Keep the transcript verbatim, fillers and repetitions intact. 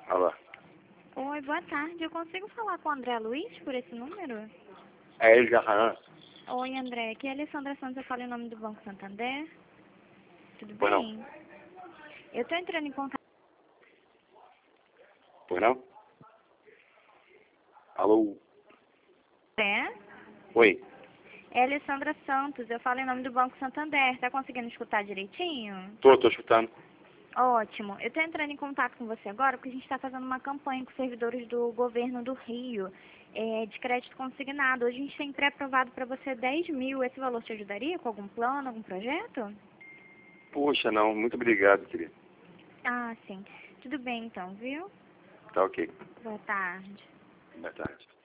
Alô. Oi, boa tarde. Eu consigo falar com o André Luiz por esse número? É ele já falando? Oi, André. Aqui é a Alessandra Santos. Eu falo em nome do Banco Santander. Tudo Pois não. bem? Eu estou entrando em contato. Pois não? Alô. É? Oi. É a Alessandra Santos. Eu falo em nome do Banco Santander. Tá conseguindo escutar direitinho? Tô, tô escutando. Ótimo. Eu estou entrando em contato com você agora porque a gente está fazendo uma campanha com servidores do governo do Rio, é, de crédito consignado. Hoje a gente tem pré-aprovado para você dez mil. Esse valor te ajudaria com algum plano, algum projeto? Poxa, não. Muito obrigado, querido. Ah, sim. Tudo bem então, viu? Tá ok. Boa tarde. Boa tarde.